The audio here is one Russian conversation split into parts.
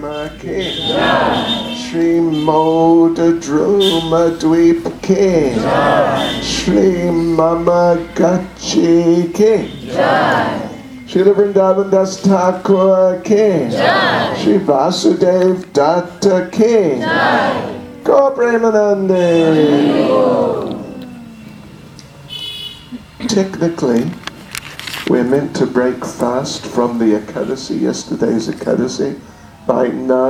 Prema Ke, Shri Moda Druma Dweep Ke, Shri Mama Gachi Ke, Srila Vrindavan Das Thakur Ke, Shri Vasudev Datta Ke, Gaur Premanande. Technically, we're meant to break fast from the Ekadasi, yesterday's Ekadasi, by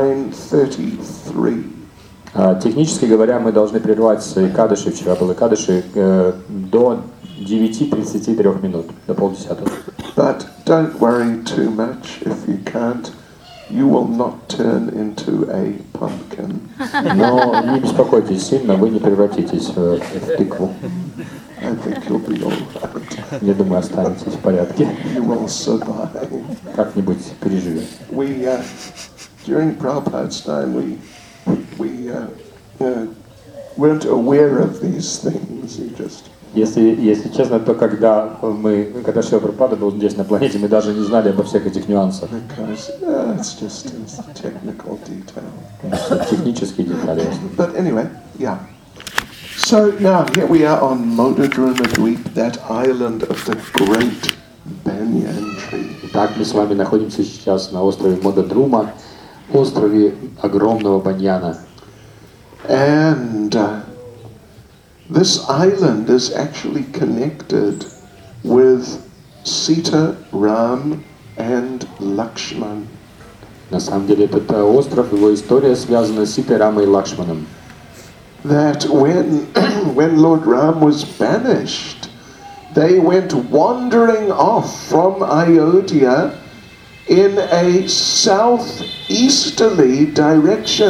9:33. Технически говоря, мы должны прервать Экадаши, вчера был Экадаши, до 9:33 минут, до 9:30. But don't worry too much if you can't. You will not turn into a pumpkin. Но не беспокойтесь сильно, вы не превратитесь в тыкву. I think you'll be all right. Я думаю, останетесь в порядке. You will survive. Как-нибудь переживете. We, during Prabhupada's time, we weren't aware of these things. You just. Если честно, то когда Шрила Прабхупада был здесь на планете, мы даже не знали обо всех этих нюансах. Because it's just a technical detail. Технические детали. But anyway, yeah. So now here we are on Modadruma Dweep, that island of the great banyan tree. Итак, мы с вами находимся сейчас на острове Модадрума, острове огромного баньяна. And this island is actually connected with Sita, Ram, and Lakshman. На самом деле этот остров, его история связана с Ситой, Рамой и Лакшманом. That when Lord Ram was banished, they went wandering off from Ayodhya in a southeasterly direction.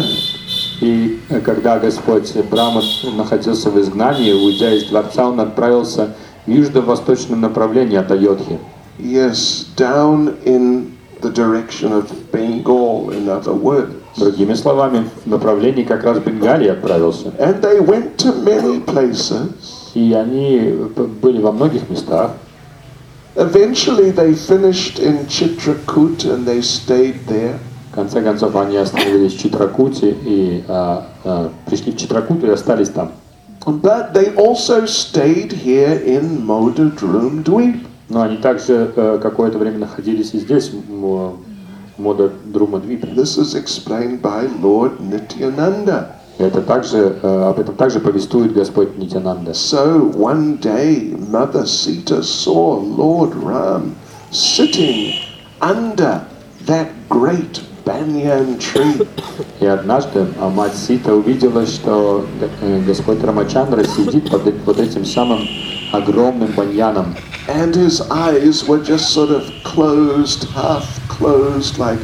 И когда Господь Брахма находился в изгнании, уйдя из дворца, он отправился в южно-восточном направлении от Айодхи. Yes, down in the direction of Bengal, in other words. Другими словами, в направлении как раз Бенгалии отправился. And they went to many places. И они были во многих местах. Eventually they finished in Chitrakoot and they stayed there. В конце концов, они остановились в Читракуте и пришли в Читракуту и остались там. But they also stayed here in Modadrum Dweep. Но они также какое-то время находились и здесь, в Модадрума Двипе. This is explained by Lord Nityananda. Это также, об этом также повествует Господь Нитянанда. So one day Mother Sita saw Lord Ram sitting under that great banyan tree. И однажды мать Сита увидела, что Господь Рамачандра сидит под вот этим самым огромным баньяном. And his eyes were just sort of closed, half closed, like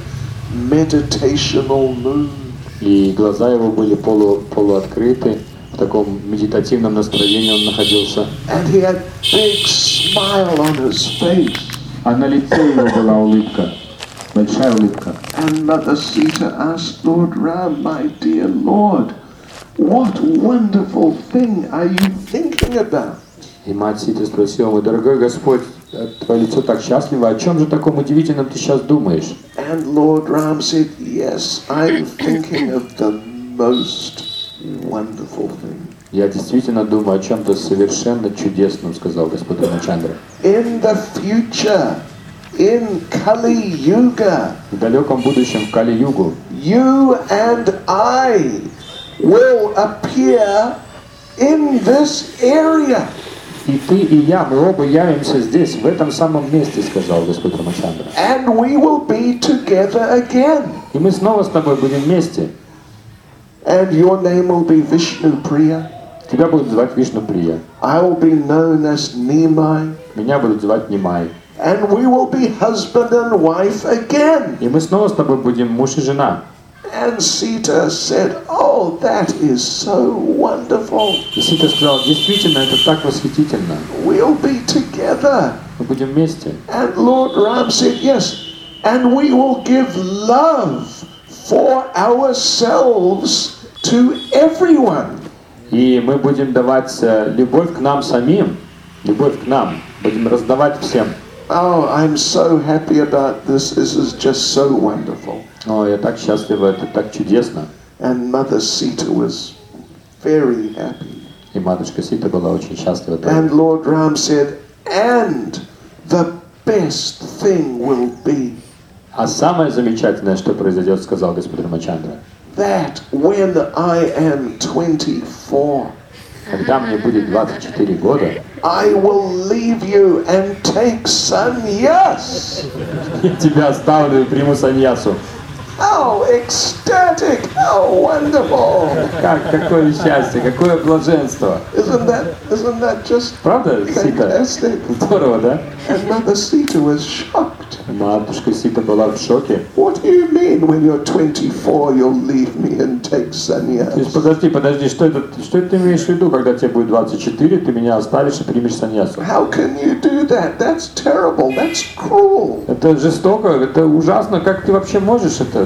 meditational mood. И глаза его были полуоткрыты, в таком медитативном настроении он находился. And he had big smile on his face. А на лице его была улыбка, большая улыбка. And Mother Sita asked Lord Ram, my dear Lord, what wonderful thing are you thinking about? И мать Ситы спросила: мой дорогой Господь, твое лицо так счастливо, о чем же таком удивительном ты сейчас думаешь? And Lord Ram said, yes, I'm thinking of the most wonderful thing. Я действительно думаю о чем-то совершенно чудесном, сказал Господь Рамачандра. In the future, in Kali Yuga, в далеком будущем, в Кали-югу, you and I will appear in this area. И ты, и я, мы оба явимся здесь, в этом самом месте, сказал Господь Рамачандра. And we will be together again. И мы снова с тобой будем вместе. And your name will be Vishnu Priya. Тебя будут звать Вишну Прия. I will be known as Nimai. Меня будут звать Нимай. And we will be husband and wife again. И мы снова с тобой будем муж и жена. And Sita said, oh, that is so wonderful. И Сита сказала: действительно, это так восхитительно. We'll be together. Мы будем вместе. And Lord Ram said, yes. And we will give love for ourselves to everyone. И мы будем давать любовь к нам самим, любовь к нам, будем раздавать всем. Oh, I'm so happy about this. This is just so wonderful. О, я так счастлива, это так чудесно. And Mother Sita was very happy. И матушка Сита была очень счастлива. And Lord Ram said, and the best thing will be А самое замечательное, что произойдет, сказал Господь Рамачандра, that when I am 24, когда мне будет 24 года, I will leave you and take sannyas. я тебя оставлю и приму саньясу. How ecstatic! How wonderful! Какое счастье, какое блаженство. Isn't that just Правда, Сита? fantastic? Здорово, да? And Mother Sita was shocked. Матушка Сита была в шоке. What do you mean when you're 24 you'll leave me and take То есть, sannyas? подожди, что ты имеешь в виду, когда тебе будет 24, ты меня оставишь и примешь саньясу? How can you do that? That's terrible. That's cruel. Это жестоко, это ужасно, как ты вообще можешь это?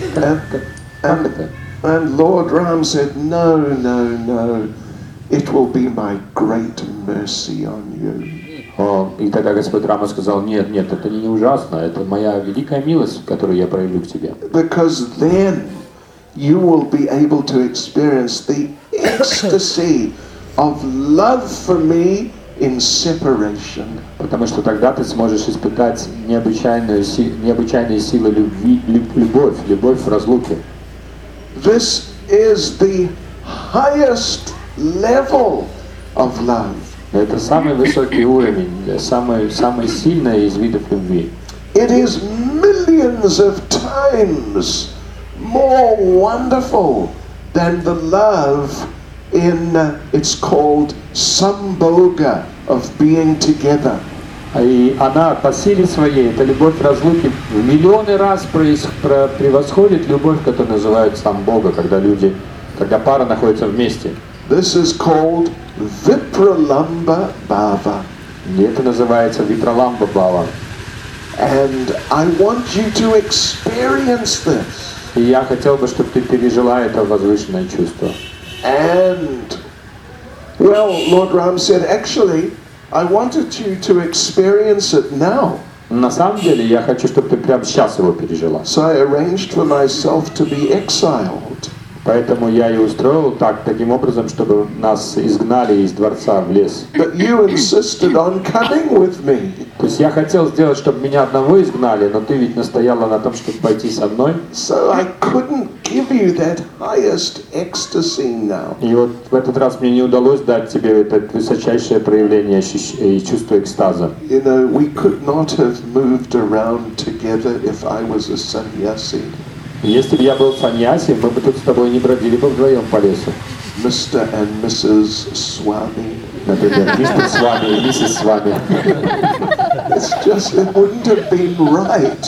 Как это? And Lord Ram said, no, no, no. It will be my great mercy on you. И тогда Господь Рама сказал, нет, это не ужасно, это моя великая милость, которую я проявлю к тебе. Because then you will be able to experience the ecstasy of love for me in separation. Потому что тогда ты сможешь испытать необычайные силы любви, любовь в разлуке. This is the highest level of love. Это самый высокий уровень, самый сильный из видов любви. It is millions of times more wonderful than the love in, it's called Sambhoga, of being together. И она по силе своей, эта любовь в разлуке, в миллионы раз превосходит любовь, которую называют сам Бога, когда пара находится вместе. This is called Vipralamba Bhava. И это называется Випраламба Бхава. And I want you to experience this. И я хотел бы, чтобы ты пережила это возвышенное чувство. And, well, Lord Ram said, actually, I wanted you to experience it now. На самом деле, я хочу, чтобы ты прямо сейчас его пережила. So I arranged for myself to be exiled. Поэтому я и устроил таким образом, чтобы нас изгнали из дворца в лес. But you insisted on coming with me. То есть я хотел сделать, чтобы меня одного изгнали, но ты ведь настояла на том, чтобы пойти со мной. So I couldn't give you that highest ecstasy now. И вот в этот раз мне не удалось дать тебе это высочайшее проявление и чувство экстаза. You know, we could not have moved around together if I was a sannyasi. Если бы я был саньяси, мы бы тут с тобой не бродили бы вдвоем по лесу. Mr. and Mrs. Swami. Например, мистер с вами и миссис с вами. It's just, it wouldn't have been right.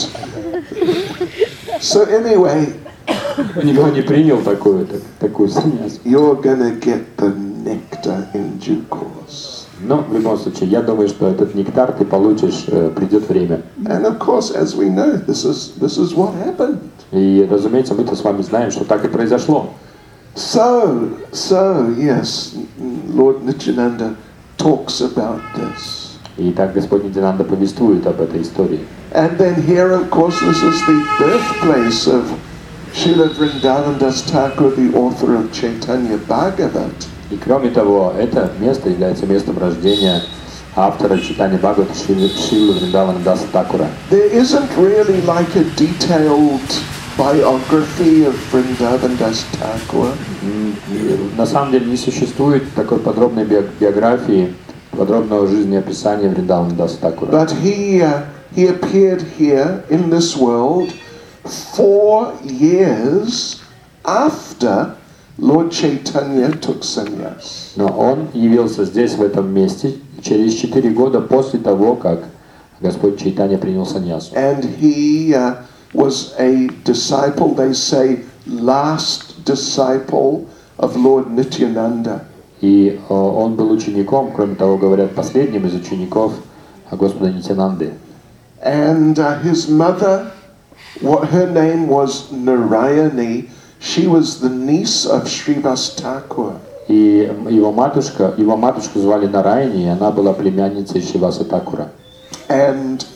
So anyway, Никто не принял такую саньясу. you're gonna get the nectar in due course. Но в любом случае, я думаю, что этот нектар ты получишь, придет время. And of course, as we know, this is what happened. И, разумеется, мы-то с вами знаем, что так и произошло. So yes, Lord Nityananda talks about this. И так Господь Нитянанда повествует об этой истории. And then here, of course, this is the birthplace of Srila Vrindavan Das Thakur, the author of Chaitanya Bhagavat. И кроме того, это место является местом рождения автора Чайтанья Бхагавата Шрилы Вриндавана Даса Такура. There isn't really like a detailed biography of Vrindavan Das Thakur. На самом деле не существует такой подробной биографии, подробного жизнеописания Вриндавана Даса Такура. But he appeared here in this world 4 years after Lord Chaitanya took sannyas. Но он явился здесь, в этом месте, через 4 года после того, как Господь Чайтанья принял саньясу. And he was a disciple, they say, last disciple of Lord Nityananda. И он был учеником, кроме того, говорят, последним из учеников Господа Нитянанды. And his mother, her name was Narayani. She was the niece of Srivas Thakur. И его матушку звали Нараяни, и она была племянницей Шриваса Такура. And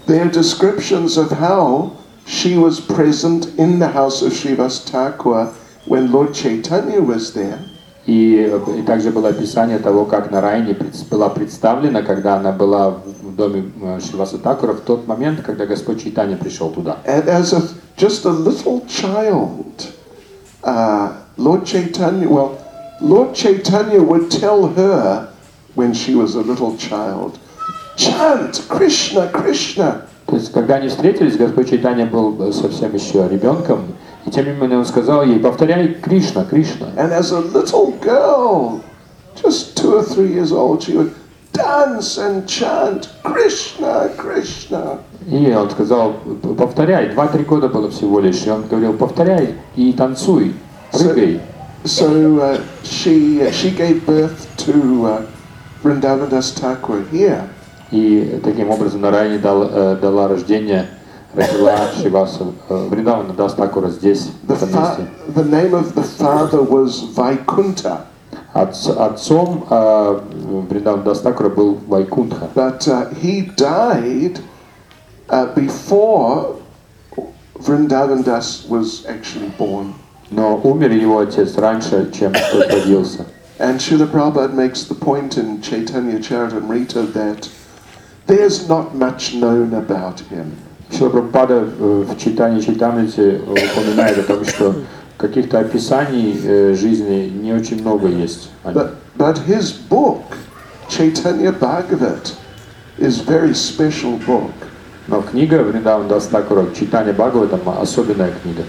Their descriptions of how she was present in the house of Srivas Thakur when Lord Chaitanya was there. И также было описание того, как Нараяни была представлена, когда она была в доме Шриваса Такура в тот момент, когда Господь Чайтанья пришел туда. And as just a little child, Lord Chaitanya would tell her when she was a little child, chant Krishna, Krishna. То есть, когда они встретились, Господь Чайтанья был совсем еще ребенком, и тем не менее он сказал ей: повторяй Кришна, Кришна. And as a little girl, just 2 or 3 years old, she would dance and chant Krishna, Krishna. И он сказал: повторяй. 2-3 года было всего лишь, и он говорил: повторяй и танцуй, прыгай. So she gave birth to Vrindavandas Thakur here. И таким образом Нараяни дала рождение, родила Шриваса Вриндаванадас Такура здесь, в этом месте. The name of the father was Vaikuntha. Отцом Вриндаванадас Такура был Вайкунтха. But he died before Vrindavandas was actually born. Но умер его отец раньше, чем тот родился. And Srila Prabhupada makes the point in Chaitanya Charitamrita that there's not much known about him. Шрила Прабхупада в Чайтанье Чайтамрите упоминает о том, что каких-то описаний жизни не очень много есть. But his book, Chaitanya Bhagavat, is a very special book. Но книга Вриндаванадас Такура, Чайтанья Бхагаватам, особенная книга.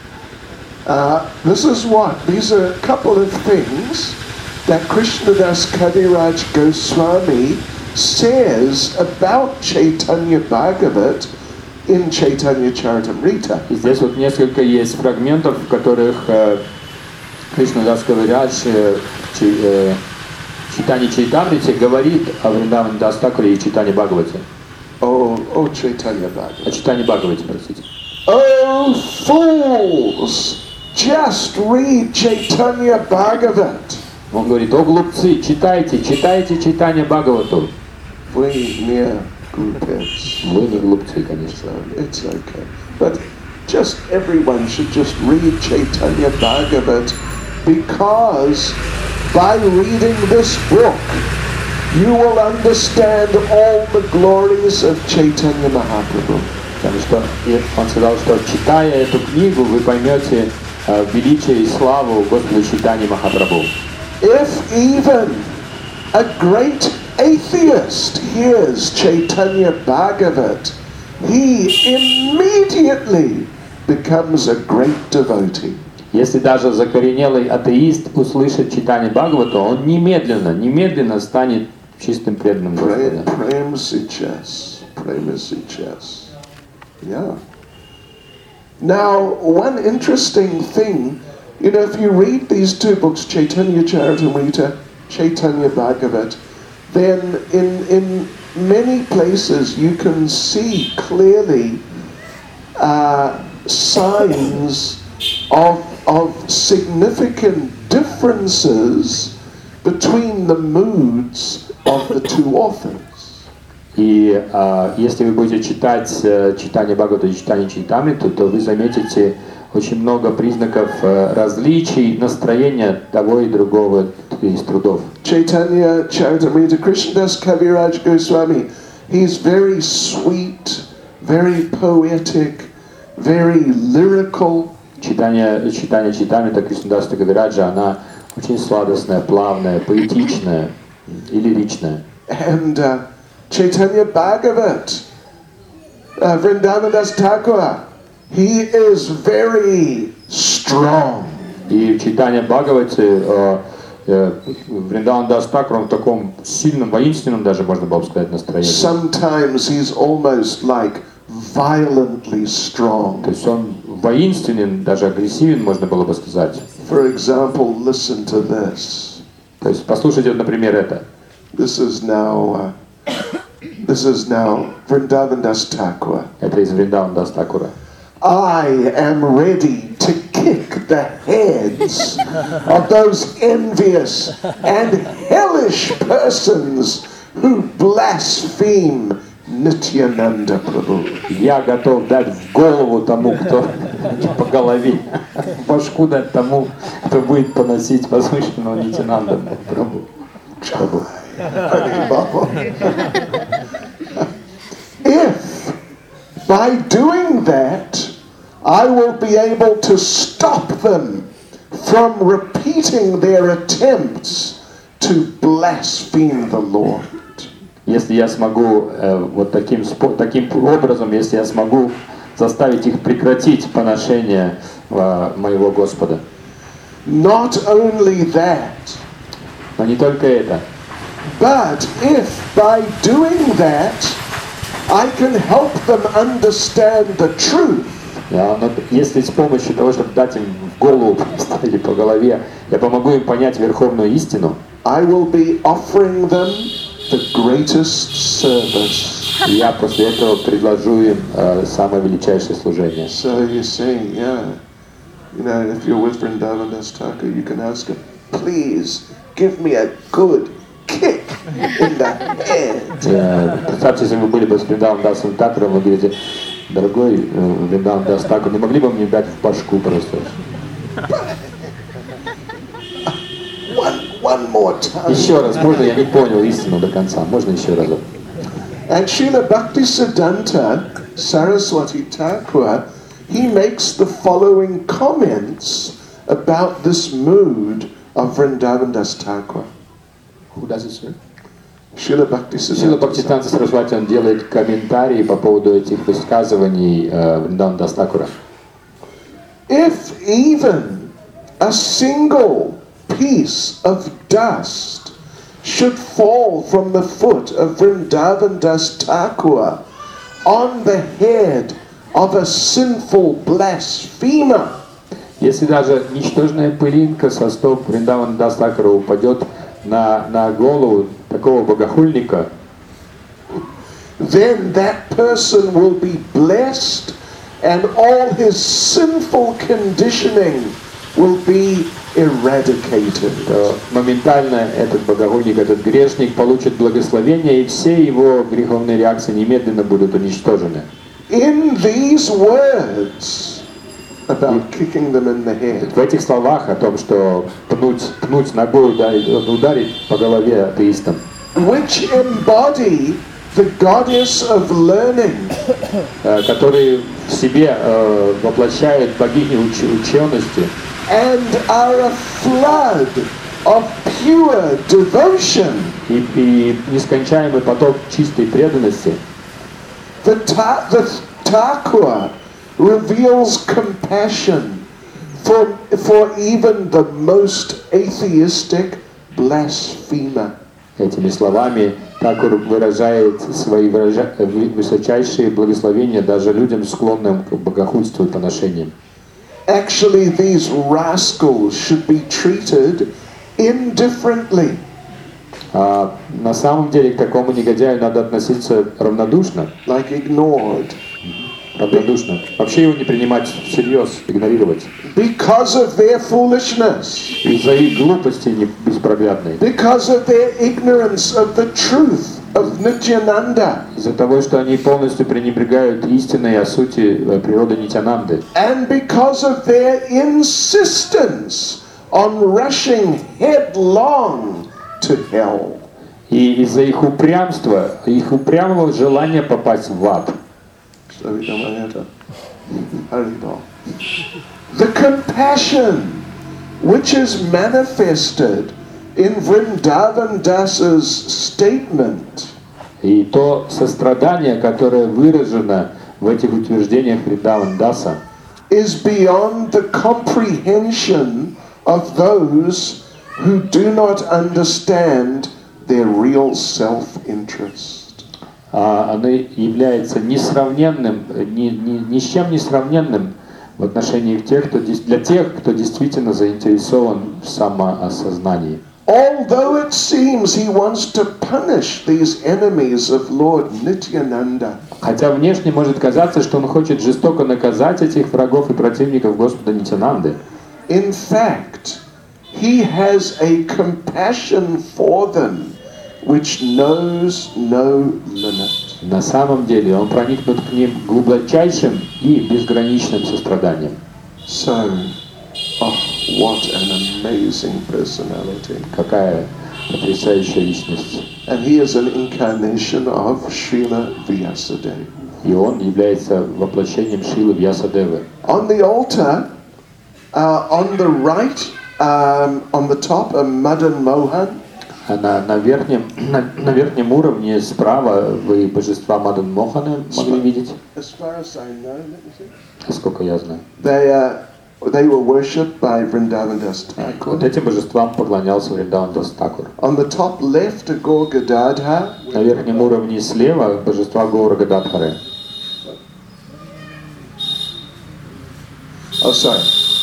This is what? These are a couple of things that Krishnadas Kaviraj Goswami says about Chaitanya Bhagavat in Chaitanya Charitamrita. И здесь вот несколько есть фрагментов, в которых Кришнадас Кавирадж Чайтанье Чайтамрите говорит о Вриндаванадас Такуре и Чайтанье Бхагавате. Oh, Chaitanya Bhagavat. О Чайтанье Бхагавате, простите. Oh, fools! Just read Chaitanya Bhagavat. Он говорит: о глупцы, читайте Чайтанье Бхагавату. Вы не глупец. Вы не глупцы, конечно. It's okay. But just everyone should just read Chaitanya Bhagavat, because by reading this book, you will understand all the glories of Chaitanya Mahaprabhu. Потому что он сказал, что читая эту книгу, вы поймете величие и славу Господа Чайтаньи Махапрабху. If even a great atheist hears Chaitanya Bhagavat, he immediately becomes a great devotee. Если даже закоренелый атеист услышит читание Бхагавата, он немедленно станет чистым преданным Господа. Prem Sichas. Yeah. Now, one interesting thing, if you read these 2 books, Chaitanya Charitamrita, Chaitanya Bhagavat, then in many places you can see clearly signs of significant differences between the moods of the 2 authors. И если вы будете читать читание Бхагавата и читание Чайтамриты, то вы заметите очень много признаков различий настроения того и другого из трудов. Chaitanya Charitamrita, Krishnadas Kaviraj Goswami, he's very sweet, very poetic, very lyrical. Читание Чайтамриты Кришнадаса Кавираджа, она очень сладостная, плавная, поэтичная и лиричная. And Chaitanya Bhagavat, Vrindavandas Thakur, he is very strong. И в Чайтанье Бхагавате Вриндаванадас Такур в таком сильном, воинственном даже, можно было бы сказать, настроении. Sometimes he's almost like violently strong. То есть он воинственен, даже агрессивен, можно было бы сказать. For example, listen to this. То есть послушайте, например, это. This is now Vrindavandas Thakur. Это из Вриндаванадас Такура. I am ready to kick the heads of those envious and hellish persons who blaspheme Nityananda Prabhu. Я готов дать в голову тому, кто по голове, башку дать тому, кто будет поносить возвышенного Нитянанда Прабху. Hari Baba. If by doing that I will be able to stop them from repeating their attempts to blaspheme the Lord. Если я смогу вот таким образом, если я смогу заставить их прекратить поношение моего Господа. Not only that, Но не только это. but if by doing that I can help them understand the truth, Но если с помощью того, чтобы дать им в голову или по голове, я помогу им понять верховную истину, I will be offering them the greatest service. я после этого предложу им самое величайшее служение. So you see, yeah, if you're with Vrindavan Das Thakur, you can ask him, please give me a good kick in the head. Представьте, если вы были бы с Вриндаваном Дасом Такуром, вы говорите, дорогой Вриндаван Дас Такур, не могли бы мне дать в башку просто? One more time. Еще раз, можно, я не понял истину до конца, можно еще разок? And Srila Bhaktisiddhanta Saraswati Thakur, he makes the following comments about this mood of Vrindavan Das Thakur. Who does it, sir? Srila Шрила Bhaktisiddhanta. Бхактисиданта Сарасвати, он делает комментарии по поводу этих высказываний Вриндавана Дас Такура. If even a single piece of dust should fall from the foot of Vrindavan Das Thakur on the head of a sinful blasphemer, Если даже ничтожная пылинка со стоп Вриндавана Дас Такура упадет на голову такого богохульника, then that person will be blessed and all his sinful conditioning will be eradicated. то моментально этот богохульник, этот грешник получит благословение, и все его греховные реакции немедленно будут уничтожены. In these words about kicking them in the head, В этих словах о том, что пнуть ногой, ударить по голове атеистам, which embody the goddess of learning, которые в себе воплощают богиню учености, and are a flood of pure devotion, и нескончаемый поток чистой преданности, the Thakur reveals compassion for even the most atheistic blasphemer. этими словами Такур выражает свои высочайшие благословения даже людям, склонным к богохульству и поношениям. Actually, these rascals should be treated indifferently. На самом деле к такому негодяю надо относиться равнодушно. Like ignored. Равнодушно. Вообще его не принимать всерьез, игнорировать. Because of their foolishness. Из-за их глупости беспроглядной. Because of their ignorance of the truth of Nityananda. Из-за того, что они полностью пренебрегают истиной о сути природы Нитянанды. And because of their insistence on rushing headlong to hell. И из-за их упрямого желания попасть в ад. The compassion which is manifested in Vrindavan Dasa's statement И то сострадание, которое выражено в этих утверждениях Вриндаван Даса, is beyond the comprehension of those who do not understand their real self-interest. оно является несравненным, ни с чем не сравненным в отношении для тех, кто действительно заинтересован в самоосознании. Although it seems he wants to punish these enemies of Lord Nityananda, Хотя внешне может казаться, что он хочет жестоко наказать этих врагов и противников Господа Нитянанды, in fact, he has a compassion for them which knows no limit. На самом деле он проникнут к ним глубочайшим и безграничным состраданием. So, oh, what an amazing personality. Какая потрясающая личность. And he is an incarnation of Srila Vyasadeva. И он является воплощением Шрилы Вьясадевы. On the altar, on the right, on the top, Madan Mohan. На верхнем уровне справа вы божества Мадан Мохана могли видеть. As far as I know, let me see. Насколько я знаю. They were worshipped by Vrindavan Das Thakur. Вот этим божествам поклонялся Вриндаван Дас Такур. On the top left, Gaur Gadadhar. На верхнем уровне слева божества Гаура Гададхары. Oh, sorry.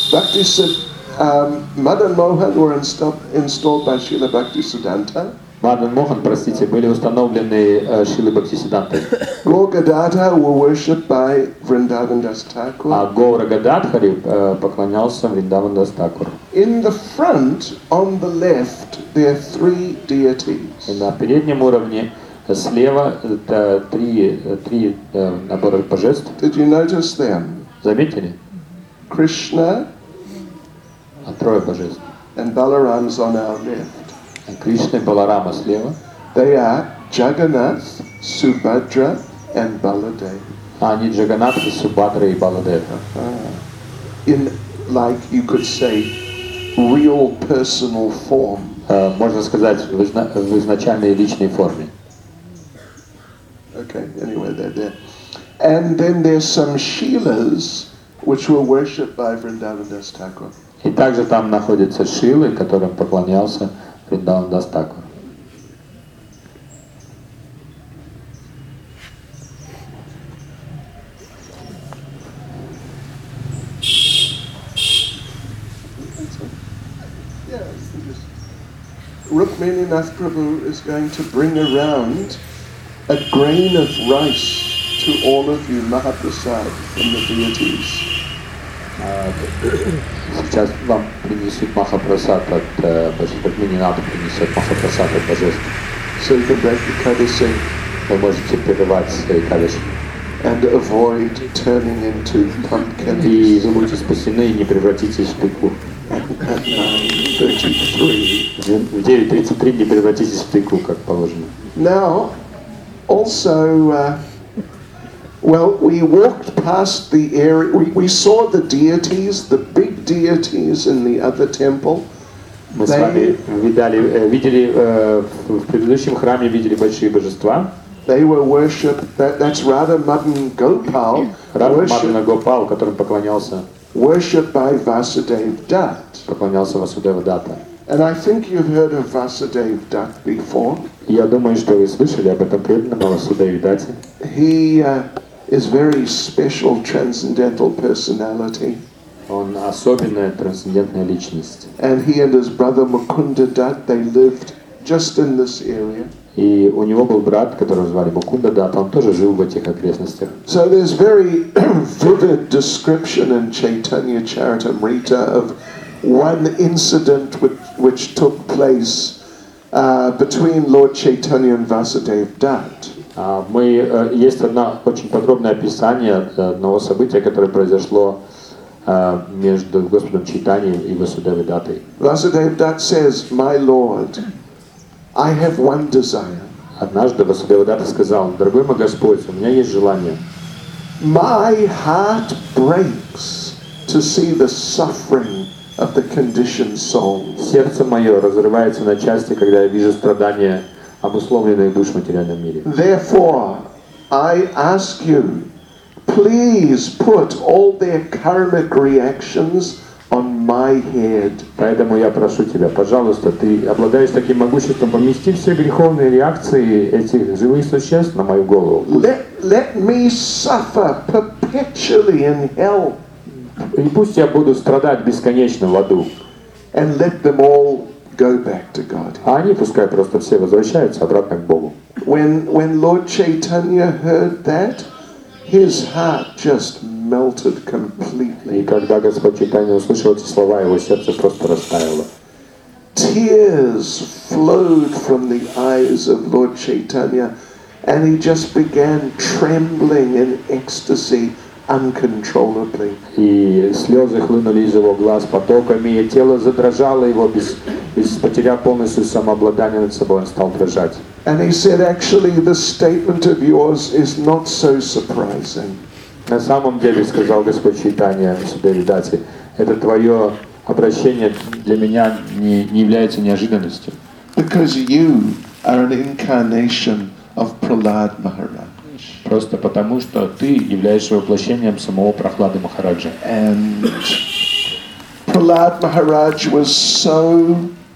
Madan Mohan were installed by Srila Bhaktisiddhanta. Мадан Мохан, простите, были установлены Шрилой Бхактисиддхантой. Gaur Gadadhar were worshipped by Vrindavan Das Thakur. А Гаура Гададхари поклонялся Вриндаван Дас Такур. In the front, on the left, there are three deities. И на переднем уровне слева это три набора божеств. Did you notice them? Заметили? Krishna Трое божеств. and Balaram's on our left. Кришна и Баларама слева. They are Jagannath, Subhadra, and Baladev. А они Джаганатха, Субхадра и Баладева. In, like you could say, real personal form. Можно сказать, в изначальной личной форме. Okay, anyway, they're there. And then there's some Shilas which were worshipped by Vrindavan Das Thakur. И также там находятся Шилы, которым поклонялся Вриндаван Дас Такур. Rukmini Nath Prabhu is going to bring around a grain of rice to all of you, Mahaprasad, from the deities. Сейчас вам принесут Махапрасад от божеств. Рукмининатха принесет Махапрасад от божеств. So you can break the Kadasi Вы можете прерывать Кадиш. and avoid turning into И pumpkins. вы будете спасены и не превратитесь в тыкву. At 9:33. В 9:33 не превратитесь в тыкву, как положено. Now, also, well, we walked past the area, we saw the deities, the big deities in the other temple. Мы с вами видели в предыдущем храме видели большие божества. They were worshipped, that's Radha Madan Gopal, Радха Мадана Гопал, которым поклонялся worshipped by Vasudev Dutt. Васудева Датта. And I think you've heard of Vasudev Dutt before. Я думаю, что вы слышали об этом преданном Васудеве Датте. He is very special transcendental personality. Он особенная трансцендентная личность. And he and his brother Mukunda Dutt, they lived just in this area. И у него был брат, которого звали Мукунда Датта, он тоже жил в этих окрестностях. So there's very vivid description in Chaitanya Charitamrita of one incident which took place between Lord Chaitanya and Vasudev Dutt. Есть одно очень подробное описание одного события, которое произошло между Господом Чайтаньей и Васудевой Даттой. Vasudev Dutt says, "My Lord, I have one desire. Однажды Васудева Датта сказал: «Дорогой мой Господь, у меня есть желание. My heart breaks to see the suffering of the conditioned souls. Сердце мое разрывается на части, когда я вижу страдания обусловленных душ в материальном мире. Therefore, I ask you, please put all their karmic reactions on my head." Поэтому я прошу тебя, пожалуйста, ты обладаешь таким могуществом, помести все греховные реакции этих живых существ на мою голову. Let me suffer perpetually in hell. И пусть я буду страдать бесконечно в аду. And let them all go back to God. А они пускай просто все возвращаются обратно к Богу. When Lord Chaitanya heard that, his heart just melted completely. И когда Господь Чайтанья услышал эти слова, его сердце просто растаяло. Tears flowed from the eyes of Lord Chaitanya, and he just began trembling in ecstasy uncontrollably. И слезы хлынули из его глаз потоками, и тело задрожало его, потеряв полностью самообладание над собой, он стал дрожать. And he said, actually, the statement of yours is not so surprising. На самом деле, сказал Господь Чайтанья в Судевидате, это твое обращение для меня не является неожиданностью. Because you are an incarnation of Prahlad Maharaj. Просто потому, что ты являешься воплощением самого Прохлады Махараджа. And Prahlad Maharaj was so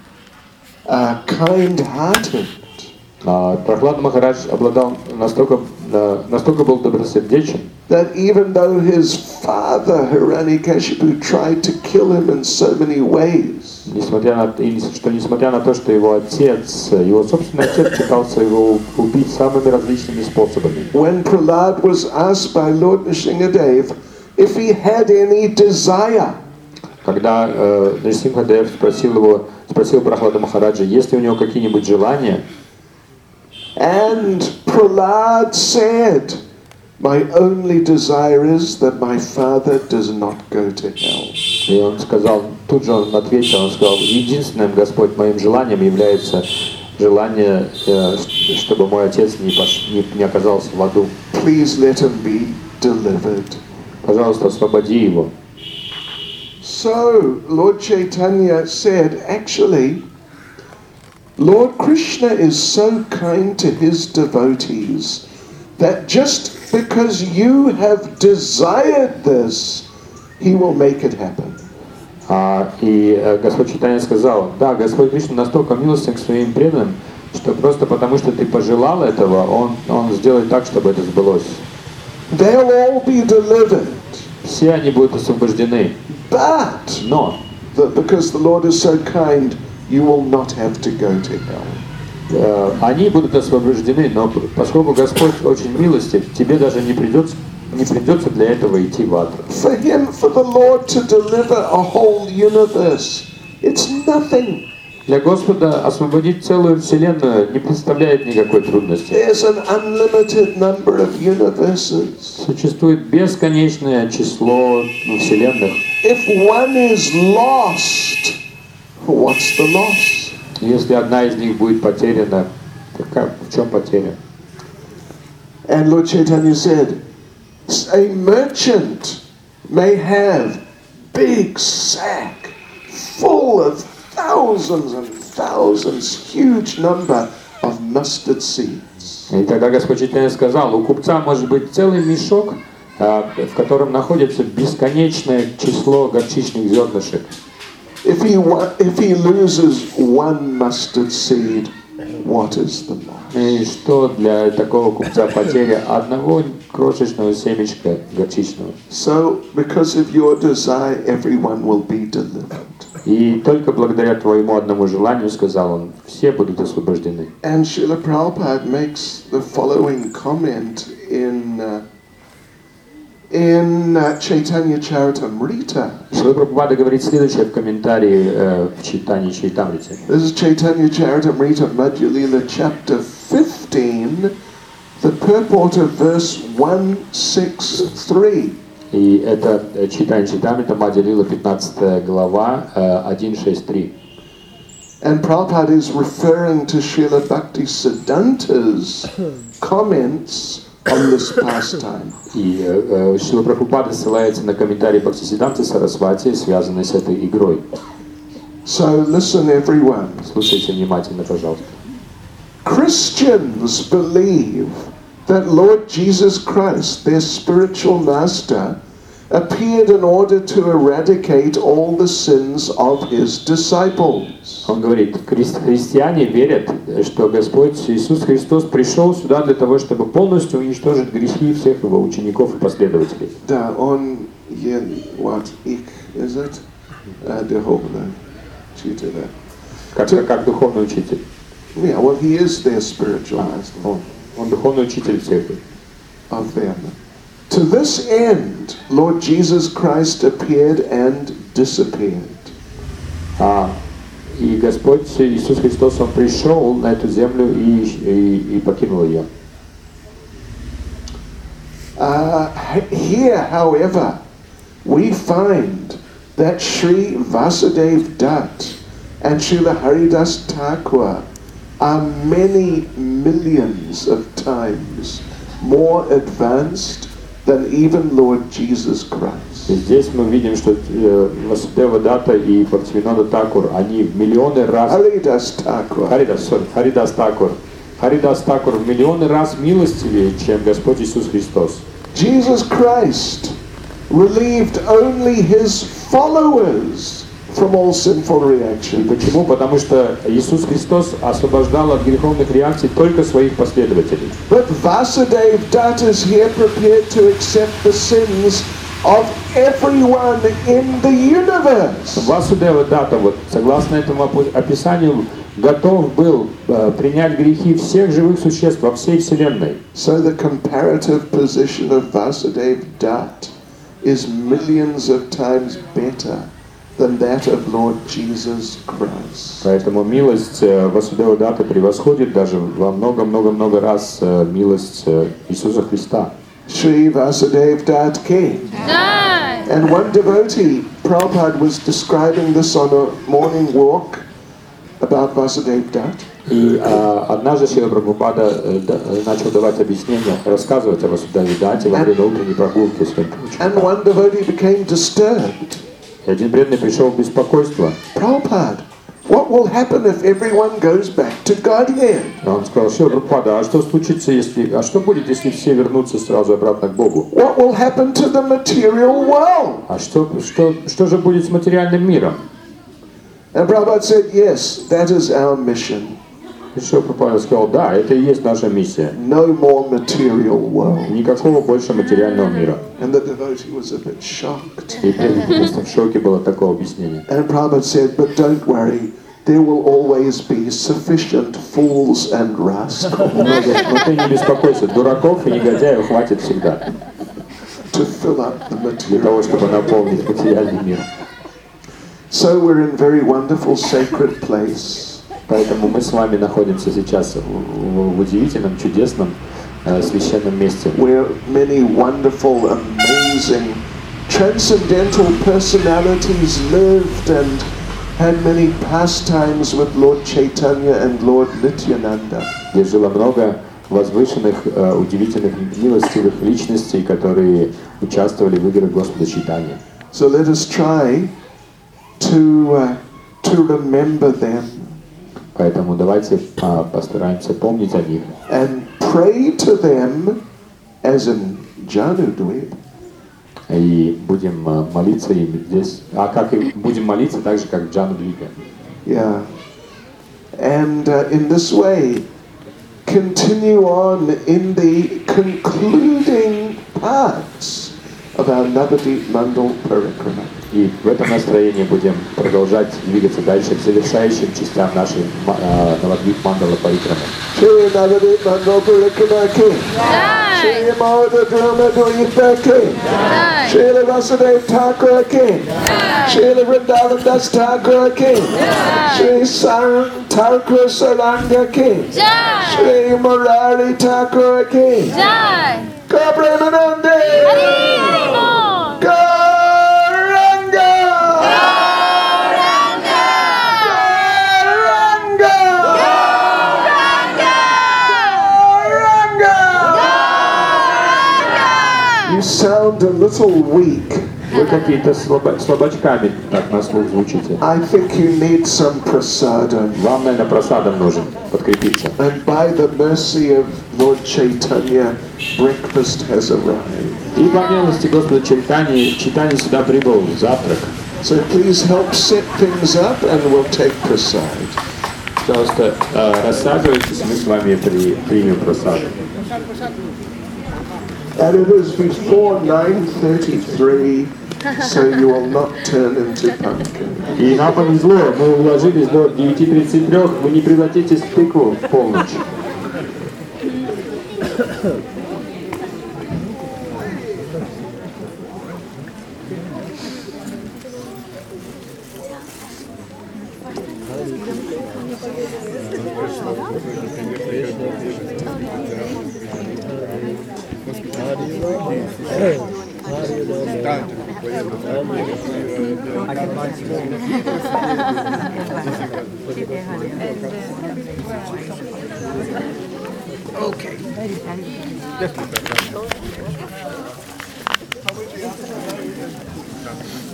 kind-hearted. Прохлад Махарадж обладал настолько был добросердечен, that even though his father Hiranyakashipu tried to kill him in so many ways, несмотря на то, что его собственный отец пытался его убить самыми различными способами. When Prahlad was asked by Lord Nrsimhadev if he had any desire, когда Нрсимхадев спросил Прохлада Махараджа, есть ли у него какие-нибудь желания, and Prahlad said, my only desire is that my father does not go to hell. И он ответил, он сказал, единственным, Господь, моим желанием является желание, чтобы мой отец не оказался в аду. Please let him be delivered. Пожалуйста, освободи его. So Lord Chaitanya said, actually, Lord Krishna is so kind to his devotees that just because you have desired this, he will make it happen. И Господь Чайтанья сказал, да, Господь Кришна настолько милостив к своим преданным, что просто потому, что ты пожелал этого, Он сделает так, чтобы это сбылось. They'll all be delivered. Все они будут освобождены. Но because the Lord is so kind, you will not have to go to hell. Они будут освобождены, но поскольку Господь очень милостив, тебе даже не придется для этого идти в ад. For the Lord to deliver a whole universe, it's nothing. Для Господа освободить целую вселенную не представляет никакой трудности. There's an unlimited number of universes. Существует бесконечное число вселенных. If one is lost, what's the loss? Если одна из них будет потеряна, в чем потеря? And Lord Chaitanya said, a merchant may have big sack full of thousands and thousands, huge number of mustard seeds. И тогда Господь Чайтанья сказал, у купца может быть целый мешок, в котором находится бесконечное число горчичных зернышек. If he loses one mustard seed, what is the loss? И что для такого купца потеря одного крошечного семечка горчичного? So, because of your desire, everyone will be delivered. И только благодаря твоему одному желанию, сказал он, все будут освобождены. And Srila Prabhupada makes the following comment in Chaitanya Charitamrita. Шрила Прабхупада говорит следующее в комментарии в Чайтанье Чайтамрите. This is Chaitanya Charitamrita, Madhya Lila, chapter 15, the purport of verse 163. И это Чайтанья Чайтамрита, Мадья Лила, 15 глава, 1.6.3. And Prabhupada is referring to Srila Bhaktisiddhanta's comments on this pastime. И Шрила Прабхупада ссылается на комментарий Бхактисиддханты Сарасвати, связанный с этой игрой. So listen, everyone. Слушайте внимательно, пожалуйста. Christians believe that Lord Jesus Christ, their spiritual master, appeared in order to eradicate all the sins of his disciples. Он говорит, христиане верят, что Господь Иисус Христос пришел сюда для того, чтобы полностью уничтожить грехи всех его учеников и последователей. Da on yen what ik is it? Духовный учитель. Как духовный учитель. Yeah, well, he is their spiritual master. Он духовный учитель всех. Of them. To this end, Lord Jesus Christ appeared and disappeared. И Господь Иисус Христос, Он пришел на эту землю и покинул ее. Here, however, we find that Sri Vasudev Dutt and Srila Haridas Thakur are many millions of times more advanced than even Lord Jesus Christ. И здесь мы видим, что Васудева Датта и Бхактивинода Такур, они в миллионы раз... Haridas Thakur. Харидас Такур. Харидас Такур в миллионы раз милостивее, чем Господь Иисус Христос. Jesus Christ relieved only his followers from all sinful reactions. Почему? Потому что Иисус Христос освобождал от греховных реакций только своих последователей. But Vasudev Dutt is here prepared to accept the sins of everyone in the universe. Васудева Датта, вот, согласно этому описанию, готов был принять грехи всех живых существ во всей Вселенной. So the comparative position of Vasudev Dutt is millions of times better than that of Lord Jesus Christ. Поэтому милость Васудева Датты превосходит даже во много-много-много раз милость Иисуса Христа. Sri Vasudev Dutt Ki. And one devotee, Prabhupada, was describing this on a morning walk about Vasudev Dutt. И однажды Шрила Прабхупада начал давать объяснения, рассказывать о Васудеве Датте во время утренней прогулки своим And ученикам. one devotee became disturbed. И один преданный пришел в беспокойство. Prabhupada, what will happen if everyone goes back to Godhead? Он сказал: Шрила Прабхупада, а что случится, что будет, если все вернутся сразу обратно к Богу? What will happen to the material world? А что же будет с материальным миром? And Prabhupada said, yes, that is our mission. И Шрила Прабхупада сказал: да, это и есть наша миссия. No more material world. Никакого больше материального мира. And the devotee was a bit shocked. И преданный просто в шоке было от такого объяснения. And Prabhupada said, but don't worry, there will always be sufficient fools and rascals Но ты не беспокойся, дураков и негодяев хватит всегда to fill up the для того, material. чтобы наполнить материальный мир. So we're in a very wonderful sacred place. Поэтому мы с вами находимся сейчас в удивительном, чудесном, священном месте, Where many wonderful, amazing, transcendental personalities lived and had many pastimes with Lord Chaitanya and Lord Nityananda. где жило много возвышенных, удивительных, милостивых личностей, которые участвовали в играх Господа Чайтаньи. So let us try to remember them Поэтому давайте постараемся помнить о них and pray to them as in Janudvip. и будем молиться им здесь, будем молиться так же, как в Джану-двипе. Yeah. And in this way, continue on in the concluding parts of our Navadip Mandal Parikrama. И в этом настроении будем продолжать двигаться дальше к завершающим частям нашей Навадвип Мандала Парикрамы. Shri Navadip Mandal Parikrama Ki. Shri Mahoda Drama Duyita Ki. Shri Vasudev Thakur Ki. Shri Vrindavan Das Thakur Ki. Shri Sarang Thakur Saranga Ki. Shri Murari Thakur Ki. Gauramanande. Gauranga. You sound a little weak. Вы какие-то слабачками так на слух звучите. I think you need some prasadam. Вам, наверное, просадом нужен подкрепиться. And by the mercy of Lord Chaitanya, breakfast has arrived. И по милости Господа Чайтаньи сюда прибыл завтрак. So please help set things up and we'll take prasad. Пожалуйста, рассаживайтесь, мы с вами примем просаду. And it is before 9:33, so you will not turn into pumpkin. И нам повезло, мы уложились до 9:33, вы не превратитесь в тыкву в полночь. Okay.